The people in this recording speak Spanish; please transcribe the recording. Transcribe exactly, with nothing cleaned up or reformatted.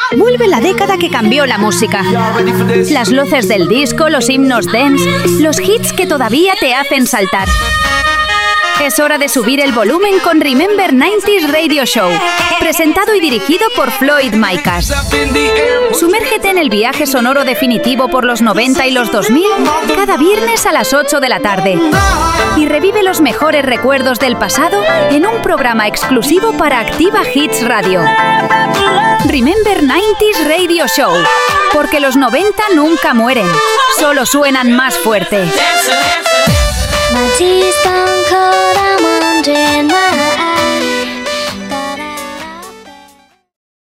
Vuelve la década que cambió la música. Las luces del disco, los himnos dance, los hits que todavía te hacen saltar. Es hora de subir el volumen con Remember noventa Radio Show, presentado y dirigido por Floyd Micas. Sumérgete en el viaje sonoro definitivo por los noventa y los dos mil cada viernes a las ocho de la tarde. Y revive los mejores recuerdos del pasado en un programa exclusivo para Activa Hits Radio. Remember noventa Radio Show, porque los noventa nunca mueren, solo suenan más fuerte. My tea's gone cold, I'm wondering why.